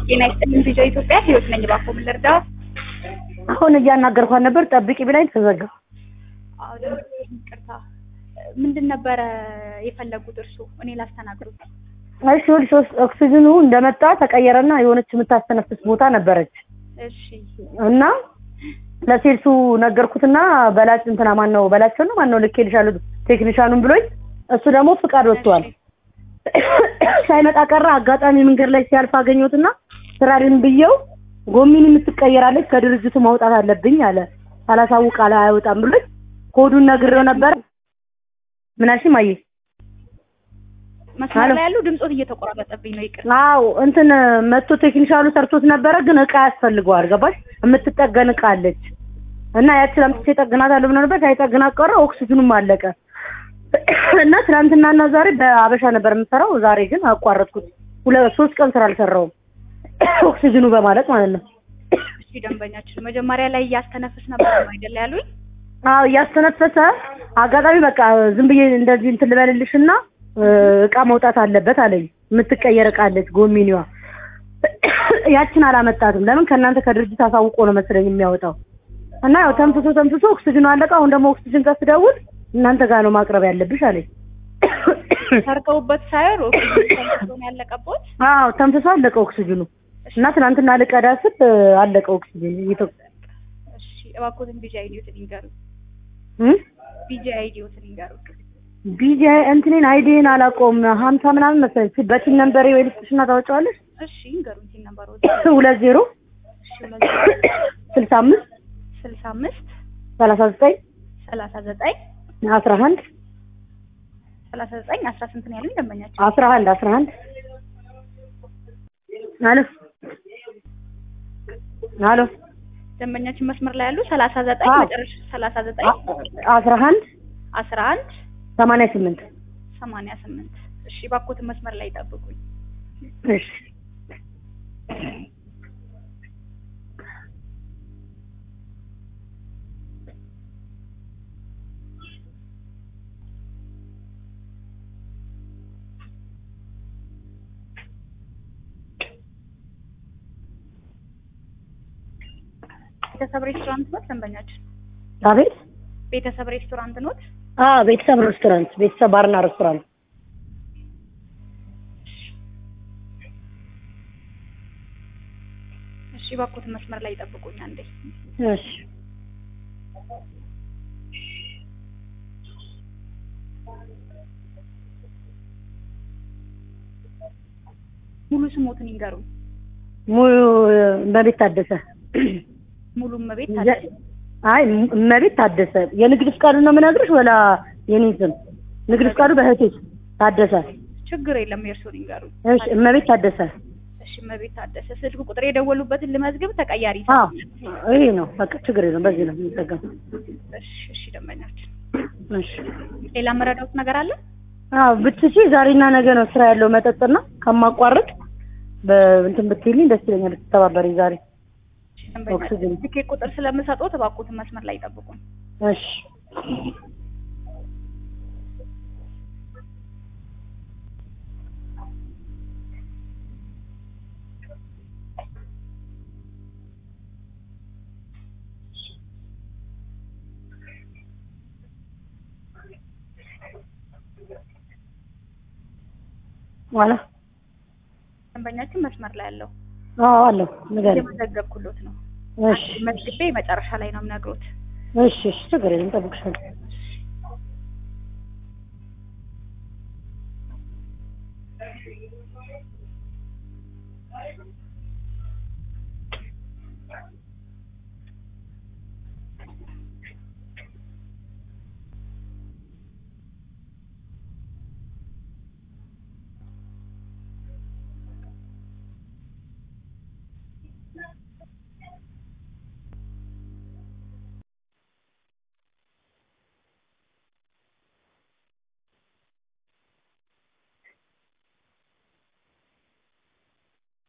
ጤና ይስጥልኝ ቪዲዮ ኢትዮጵያ ህይወት ነኝ ባኮ ምን ልርዳ? አሁን እያናገርኳት ነበር ጠብቂ ብላኝ ተዘጋ። ይቅርታ ምንድን ነበር የፈለጉት እርሱ? እኔ ላስተናግሩት። እሺ ወልሽ ኦክሲጅኑ እንደመጣ ተቀየረና የሆነች የምታስተነፍስ ቦታ ነበረች። እሺ እና ለሴልሱ ነገርኩትና በላጭ እንትና ማነው በላቸው ነው ማነው ልኬልሻለሁ ቴክኒሻኑን ብሎኝ እሱ ደግሞ ፍቃድ ወጥቷል። ሳይመጣ ቀረ። አጋጣሚ መንገድ ላይ ሲያልፍ አገኘሁትና ስራሪን ብየው ጎሚኒ የምትቀየራለች ከድርጅቱ ማውጣት አለብኝ አለ። አላሳውቅ አለ አይወጣም ብሎኝ ኮዱን ነግሬው ነበር። ምን አልሽ ማዬ? መስመር ላይ ያለው ድምጾት እየተቆራረጠብኝ ነው። ይቅር። አዎ እንትን መጥቶ ቴክኒሻኑ ሰርቶት ነበረ ግን እቃ ያስፈልገዋል። ገባሽ? የምትጠገን እቃ አለች እና ያቺ ለምትሴ ጠግናታለሁ ብሎ ነበር። ሳይጠግና ቀረ። ኦክሲጅኑም አለቀ እና ትናንትናና ዛሬ በአበሻ ነበር የምሰራው። ዛሬ ግን አቋረጥኩት። 3 ቀን ስራ አልሰራውም ኦክሲጅኑ በማለት ማለት ነው። እሺ ደንበኛችን መጀመሪያ ላይ ያስተነፍስ ነበር አይደል ያሉኝ? አዎ ያስተነፈሰ አጋጣሚ በቃ ዝም ብዬ እንደዚህ እንትን ልበልልሽና እቃ መውጣት አለበት አለኝ። የምትቀየር እቃ አለች ጎሚኒዋ። ያችን አላመጣትም። ለምን ከእናንተ ከድርጅት አሳውቆ ነው መሰለኝ የሚያወጣው። እና ያው ተንፍሶ ኦክሲጅኑ አለቀ። አሁን ደግሞ ኦክሲጅን ጋር ስደውል እናንተ ጋር ነው ማቅረብ ያለብሽ አለኝ። ሰርተውበት ሳይሆን ኦክሲጅኑ ያለቀበት? አዎ ተንፍሶ አለቀ ኦክሲጅኑ። እና ትናንትና ልቀዳ ስል አለቀ ኦክሲጅኑ። እሺ እባክዎትን ቢጂ አይዲዎትን ይንገሩ። ቢጂ አይዲዎትን ይንገሩ። ቢጂ እንትኔን አይዲን አላውቀውም። 50 ምናምን መሰለኝ። በቲን ነምበሬ ወይ ልስጥሽና ታወጪዋለሽ? እሺ ይንገሩኝ። ቲን ነምበሩ 20 65 65 39 39 11 39 10 ስንት ነው ያሉኝ ደንበኛችን? 11 አሎ ደንበኛችን መስመር ላይ ያሉ 39 መጨረሻ 39 11 88 88 እሺ ባኮት መስመር ላይ ጠብቁኝ። እሺ ቤተሰብ ሬስቶራንት ነው ደንበኛችን? አቤት ቤተሰብ ሬስቶራንት ነው? ቤተሰብ ሬስቶራንት፣ ቤተሰብ ባርና ሬስቶራንት። እሺ ባኮት መስመር ላይ ጠብቁኝ አንዴ። እሺ ሙሉ ስሞትን ይንገሩኝ። ሙሉ መቤት ታደሰ። ሙሉ መቤት ታደሰ? አይ መቤት ታደሰ። የንግድ ፍቃዱ ነው የምነግርሽ ወላ የኔ ስም? ንግድ ፍቃዱ በህቴ ታደሰ። ችግር የለም የእርሱን ይንገሩኝ። እሺ መቤት ታደሰ። እሺ መቤት ታደሰ። ስልክ ቁጥር የደወሉበትን ልመዝግብ ተቀያሪ? ይሄ ነው በቃ ችግር የለም በዚህ ነው የሚጠቀም። እሺ ደንበኛችን። እሺ ሌላ መረዳት ነገር አለ? ብትቺ ዛሬና ነገ ነው ስራ ያለው መጠጥና ከማቋረጥ በእንትን ብትይልኝ ደስ ይለኛል። ተባበሪ ዛሬ ኦክሲጅን ትኬት ቁጥር ስለምሰጠው ተባኩት መስመር ላይ ጠብቁኝ። እሺ ዋላ ደንበኛችን መስመር ላይ ያለው? አለው ንገሪኝ። የመዘገብኩሎት ነው። እሺ መዝግቤ መጨረሻ ላይ ነው የምነግሮት። እሺ ችግር የለም ጠብቅሻለሁ።